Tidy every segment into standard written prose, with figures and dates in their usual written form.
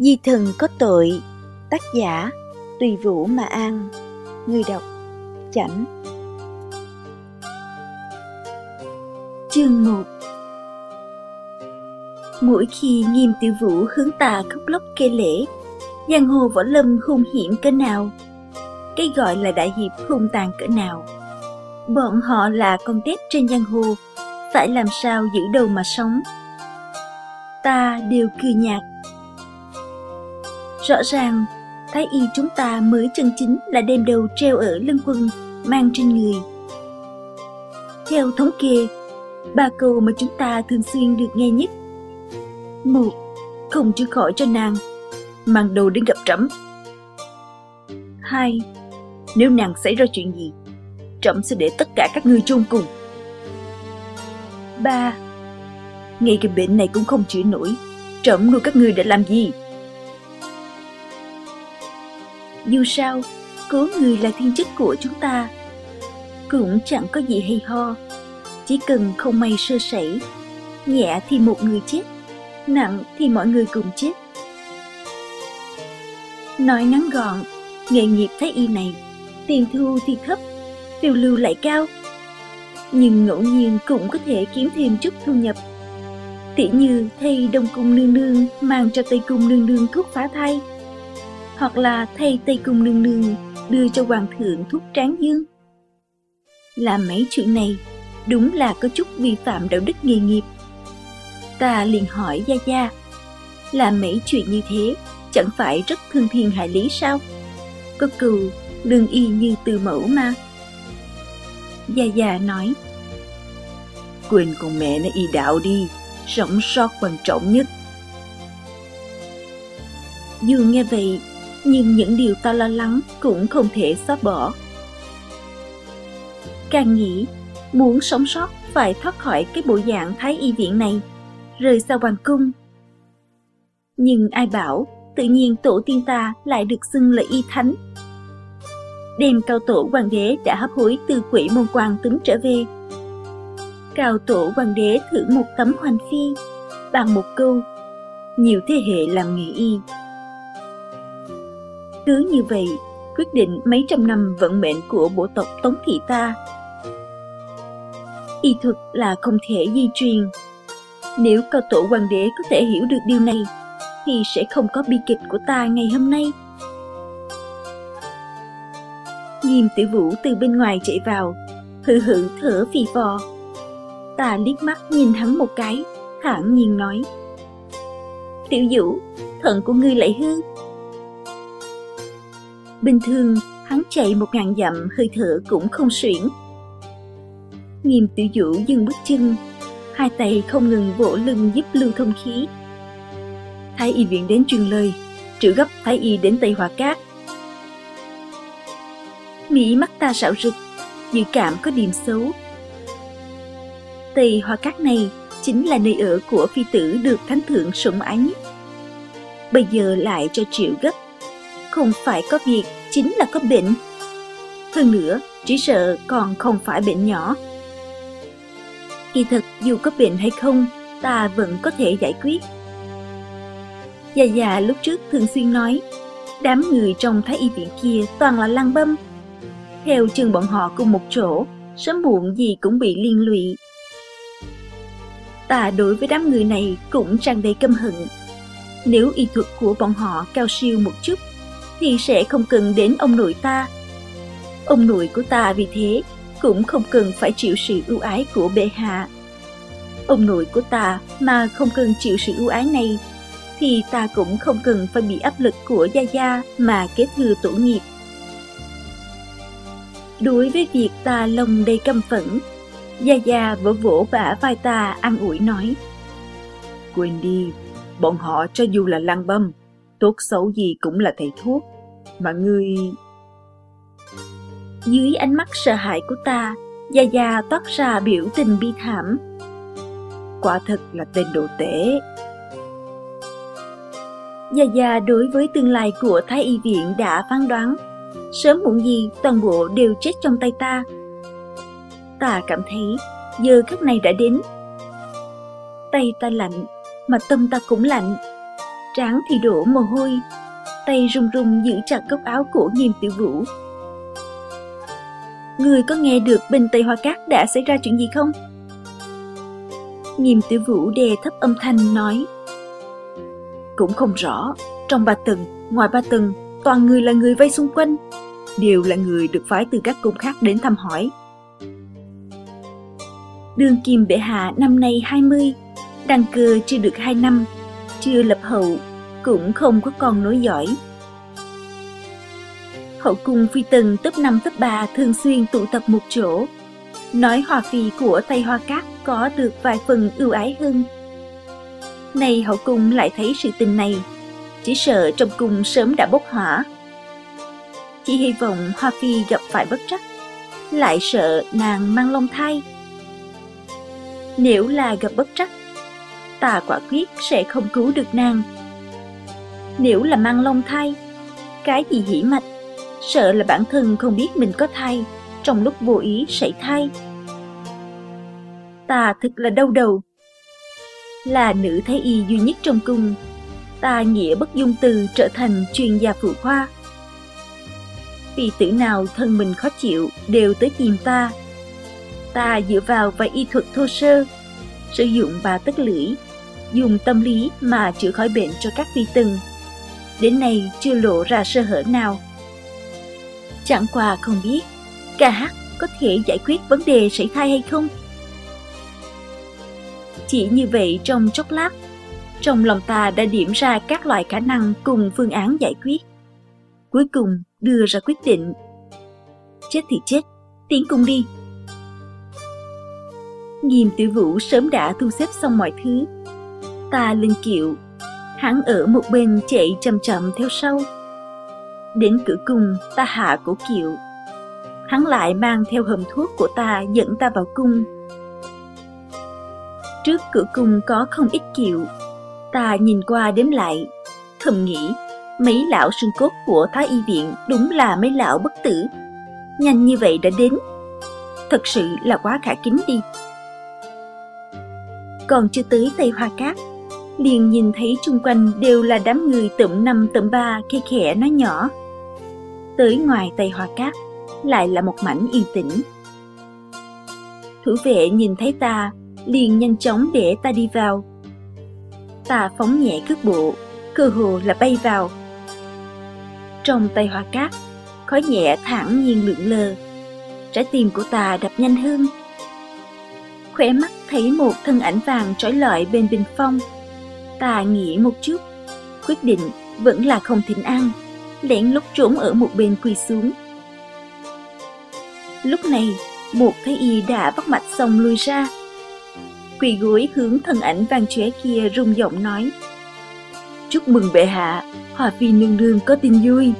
Di thần có tội. Tác giả Tùy Vũ Mà An. Người đọc Chảnh. Chương 1. Mỗi khi Nghiêm Tiểu Vũ hướng ta khóc lóc kể lể giang hồ võ lâm hung hiểm cỡ nào, cái gọi là đại hiệp hung tàn cỡ nào, bọn họ là con tép trên giang hồ, phải làm sao giữ đầu mà sống, ta đều cười nhạt. Rõ ràng thái y chúng ta mới chân chính là đem đầu treo ở lưng quần, mang trên người. Theo thống kê, 3 câu mà chúng ta thường xuyên được nghe nhất: 1. Không chữa khỏi cho nàng, mang đầu đến gặp trẫm. 2. Nếu nàng xảy ra chuyện gì, trẫm sẽ để tất cả các ngươi chôn cùng. 3. Ngay cái bệnh này cũng không chữa nổi, trẫm nuôi các ngươi để làm gì? Dù sao, cứu người là thiên chức của chúng ta, cũng chẳng có gì hay ho. Chỉ cần không may sơ sẩy, nhẹ thì một người chết, nặng thì mọi người cùng chết. Nói ngắn gọn, nghề nghiệp thái y này, tiền thu thì thấp, phiêu lưu lại cao, nhưng ngẫu nhiên cũng có thể kiếm thêm chút thu nhập. Tỉ như thay Đông Cung nương nương mang cho Tây Cung nương nương thuốc phá thai, hoặc là thay Tây Cung nương nương đưa cho hoàng thượng thuốc tráng dương. Làm mấy chuyện này đúng là có chút vi phạm đạo đức nghề nghiệp. Ta liền hỏi Gia Gia, làm mấy chuyện như thế chẳng phải rất thương thiên hại lý sao? Có câu lương y như từ mẫu mà. Gia Gia nói, quên con mẹ nó y đạo đi, sống sót quan trọng nhất. Dù nghe vậy, nhưng những điều ta lo lắng cũng không thể xóa bỏ. Càng nghĩ, muốn sống sót phải thoát khỏi cái bộ dạng thái y viện này, rời xa hoàng cung. Nhưng ai bảo tự nhiên tổ tiên ta lại được xưng là y thánh. Đêm cao tổ hoàng đế đã hấp hối từ Quỷ Môn Quan túm trở về. Cao tổ hoàng đế thưởng một tấm hoành phi, bằng một câu, nhiều thế hệ làm nghề y. Cứ như vậy, quyết định mấy trăm năm vận mệnh của bộ tộc Tống thị ta. Y thuật là không thể di truyền. Nếu cao tổ hoàng đế có thể hiểu được điều này, thì sẽ không có bi kịch của ta ngày hôm nay. Nghiêm Tiểu Vũ từ bên ngoài chạy vào, hự hự thở phì phò. Ta liếc mắt nhìn hắn một cái, thản nhiên nói, Tiểu Vũ, thận của ngươi lại hư. Bình thường hắn chạy 1000 dặm hơi thở cũng không suyễn. Nghiêm Tiểu Vũ dừng bước chân, hai tay không ngừng vỗ lưng giúp lưu thông khí. Thái y viện đến truyền lời, trữ gấp thái y đến Tây Hòa Cát. Mỹ mắt ta sạo rực, dự cảm có điểm xấu. Tây Hòa Cát này chính là nơi ở của phi tử được thánh thượng sủng ái nhất. Bây giờ lại cho triệu gấp, không phải có việc, chính là có bệnh. Hơn nữa, chỉ sợ còn không phải bệnh nhỏ. Kỳ thực dù có bệnh hay không, ta vẫn có thể giải quyết. Gia Gia lúc trước thường xuyên nói, đám người trong thái y viện kia toàn là lăng băm. Theo chân bọn họ cùng một chỗ, sớm muộn gì cũng bị liên lụy. Ta đối với đám người này cũng tràn đầy căm hận. Nếu y thuật của bọn họ cao siêu một chút, thì sẽ không cần đến ông nội ta. Ông nội của ta vì thế cũng không cần phải chịu sự ưu ái của bệ hạ. Ông nội của ta mà không cần chịu sự ưu ái này, thì ta cũng không cần phải bị áp lực của Gia Gia mà kế thừa tổ nghiệp. Đối với việc ta lòng đầy căm phẫn, Gia Gia vỗ vỗ bả vai ta an ủi nói, quên đi, bọn họ cho dù là lăng băm, tốt xấu gì cũng là thầy thuốc, mà ngươi... Dưới ánh mắt sợ hãi của ta, Gia Gia toát ra biểu tình bi thảm. Quả thật là tên đồ tể. Gia Gia đối với tương lai của Thái y viện đã phán đoán, sớm muộn gì toàn bộ đều chết trong tay ta. Ta cảm thấy giờ khắc này đã đến. Tay ta lạnh, mà tâm ta cũng lạnh. trán thì đổ mồ hôi, tay run run giữ chặt góc áo của Nghiêm Tiểu Vũ. Người có nghe được bên Tây Hoa Cát đã xảy ra chuyện gì không? Nghiêm Tiểu Vũ đè thấp âm thanh nói. Cũng không rõ, trong 3 tầng, ngoài 3 tầng, toàn người là người vây xung quanh, đều là người được phái từ các cung khác đến thăm hỏi. Đương kim bệ hạ năm nay 20, đăng cơ chưa được 2 năm, chưa lập hậu, cũng không có con nối dõi. Hậu cung phi tần top 5 top 3 thường xuyên tụ tập một chỗ, nói hòa phi của Tây Hoa Cát có được vài phần ưu ái hơn. Nay hậu cung lại thấy sự tình này, chỉ sợ trong cung sớm đã bốc hỏa. Chỉ hy vọng Hoa phi gặp phải bất trắc, lại sợ nàng mang long thai. Nếu là gặp bất trắc, ta quả quyết sẽ không cứu được nàng. Nếu là mang long thai, cái gì hỉ mạch, sợ là bản thân không biết mình có thai, trong lúc vô ý sảy thai. Ta thật là đau đầu. Là nữ thái y duy nhất trong cung, ta nghĩa bất dung từ trở thành chuyên gia phụ khoa. Phi tử nào thân mình khó chịu đều tới tìm ta. Ta dựa vào vài y thuật thô sơ, sử dụng 3 tấc lưỡi, dùng tâm lý mà chữa khỏi bệnh cho các phi tần. Đến nay chưa lộ ra sơ hở nào. Chẳng qua không biết ca hát có thể giải quyết vấn đề sảy thai hay không. Chỉ như vậy trong chốc lát, trong lòng ta đã điểm ra các loại khả năng cùng phương án giải quyết. Cuối cùng đưa ra quyết định. Chết thì chết, tiến cung đi. Nghiêm Tiểu Vũ sớm đã thu xếp xong mọi thứ. Ta lên kiệu, hắn ở một bên chạy chậm chậm theo sau. Đến cửa cung, ta hạ cổ kiệu, hắn lại mang theo hòm thuốc của ta dẫn ta vào cung. Trước cửa cung có không ít kiệu, ta nhìn qua đếm lại, thầm nghĩ mấy lão xương cốt của Thái Y viện đúng là mấy lão bất tử, nhanh như vậy đã đến, thật sự là quá khả kính đi. Còn chưa tới Tây Hoa Cát, liền nhìn thấy chung quanh đều là đám người tụm 5 tụm 3 khe khẽ nói nhỏ. Tới ngoài Tây Hoa Cát lại là một mảnh yên tĩnh. Thủ vệ nhìn thấy ta liền nhanh chóng để ta đi vào. Ta phóng nhẹ cước bộ, cơ hồ là bay vào. Trong Tây Hoa Cát, khói nhẹ thản nhiên lượn lờ, trái tim của ta đập nhanh hơn. Khóe mắt thấy một thân ảnh vàng trói lọi bên bình phong. Ta nghĩ một chút, quyết định vẫn là không thỉnh an, lén lút trốn ở một bên quỳ xuống. Lúc này, một thái y đã bắt mạch xong lui ra, quỳ gối hướng thân ảnh vàng chóe kia rung giọng nói: Chúc mừng bệ hạ, Hòa phi nương nương có tin vui.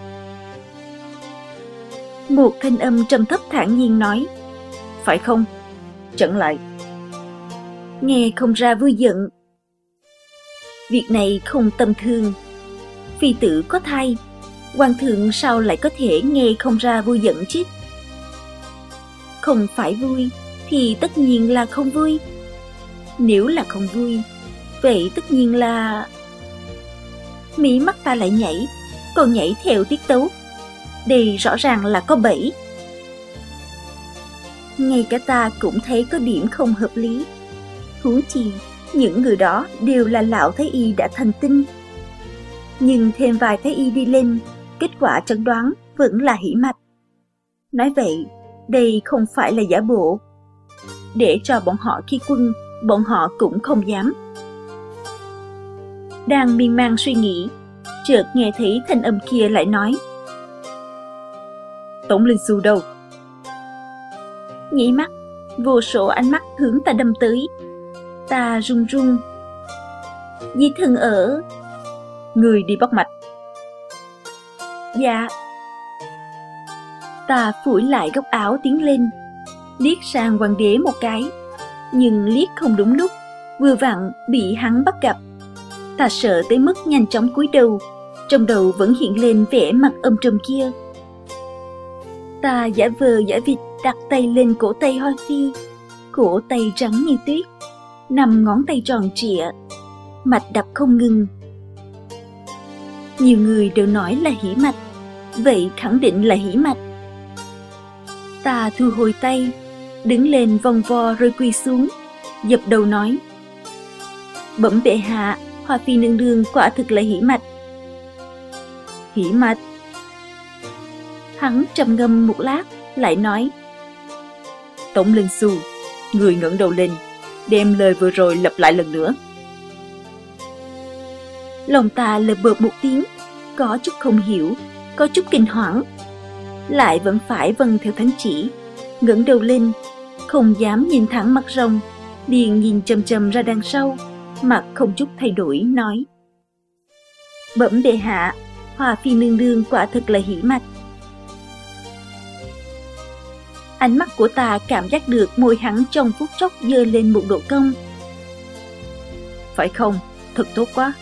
Một thanh âm trầm thấp thản nhiên nói: Phải không? Chẩn lại. Nghe không ra vui giận. Việc này không tầm thường. Phi tử có thai, hoàng thượng sao lại có thể nghe không ra vui giận chứ? Không phải vui thì tất nhiên là không vui. Nếu là không vui, vậy tất nhiên là... Mí mắt ta lại nhảy, còn nhảy theo tiết tấu. Đây rõ ràng là có bẫy. Ngay cả ta cũng thấy có điểm không hợp lý. Huống chi, những người đó đều là lão thái y đã thành tinh. Nhưng thêm vài thái y đi lên, kết quả chẩn đoán vẫn là hỉ mạch. Nói vậy, đây không phải là giả bộ. Để cho bọn họ khi quân, bọn họ cũng không dám. Đang miên man suy nghĩ, chợt nghe thấy thanh âm kia lại nói: Tổng Linh Xu đâu? Nhảy mắt, vô số ánh mắt hướng ta đâm tới. Ta run run. Di thần ở. Người đi bắt mạch. Dạ. Ta phủi lại góc áo tiến lên, liếc sang hoàng đế một cái, nhưng liếc không đúng lúc, vừa vặn bị hắn bắt gặp. Ta sợ tới mức nhanh chóng cúi đầu, trong đầu vẫn hiện lên vẻ mặt âm trầm kia. Ta giả vờ giả vịt đặt tay lên cổ tay Hoa phi, cổ tay trắng như tuyết, 5 ngón tay tròn trịa, mạch đập không ngừng. Nhiều người đều nói là hỉ mạch, vậy khẳng định là hỉ mạch. Ta thu hồi tay, đứng lên vòng vo rồi quỳ xuống, dập đầu nói: Bẩm bệ hạ, Hoa phi nương nương quả thực là hỉ mạch. Hỉ mạch? Hắn trầm ngâm một lát, lại nói: Tống Linh Xu, người ngẩng đầu lên, đem lời vừa rồi lặp lại lần nữa. Lòng ta lờ bợp một tiếng, có chút không hiểu, có chút kinh hoảng, lại vẫn phải vâng theo thánh chỉ, ngẩng đầu lên, không dám nhìn thẳng mặt rồng, liền nhìn chằm chằm ra đằng sau, mặt không chút thay đổi nói: Bẩm bệ hạ, Hoa phi nương nương quả thực là hỉ mạch. Ánh mắt của ta cảm giác được môi hắn trong phút chốc giơ lên một độ cong. Phải không? Thật tốt quá.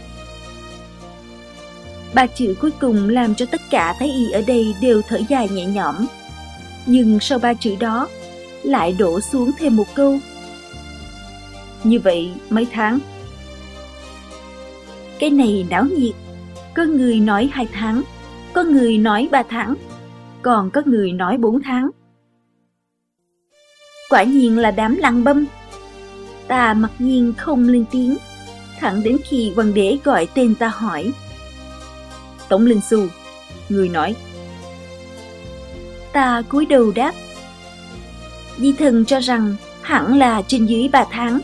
Ba chữ cuối cùng làm cho tất cả thái y ở đây đều thở dài nhẹ nhõm. Nhưng sau ba chữ đó lại đổ xuống thêm một câu: Như vậy mấy tháng? Cái này náo nhiệt. Có người nói 2 tháng, có người nói 3 tháng, còn có người nói 4 tháng. Quả nhiên là đám lăng băm. Ta mặc nhiên không lên tiếng, thẳng đến khi hoàng đế gọi tên ta hỏi: Tống Linh Xu, người nói. Ta cúi đầu đáp: Di thần cho rằng hẳn là trên dưới 3 tháng.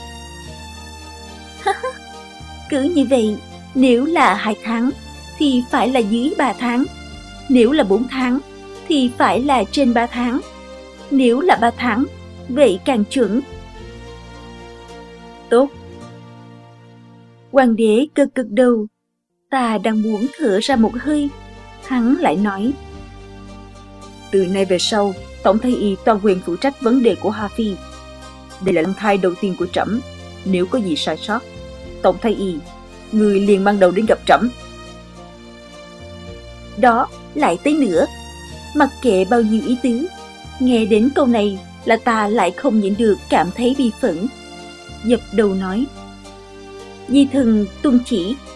Cứ như vậy, nếu là 2 tháng thì phải là dưới 3 tháng, nếu là 4 tháng thì phải là trên 3 tháng, nếu là 3 tháng vậy càng chuẩn. Tốt. Hoàng đế gật gật đầu. Ta đang muốn thở ra một hơi, hắn lại nói: Từ nay về sau, Tổng Thái Y toàn quyền phụ trách vấn đề của Hoa phi. Đây là lần thai đầu tiên của trẫm, nếu có gì sai sót, Tổng Thái Y, người liền mang đầu đến gặp trẫm. Đó, lại tới nữa. Mặc kệ bao nhiêu ý tứ, nghe đến câu này là ta lại không nhịn được cảm thấy bi phẫn. Dập đầu nói: Di thần tuân chỉ.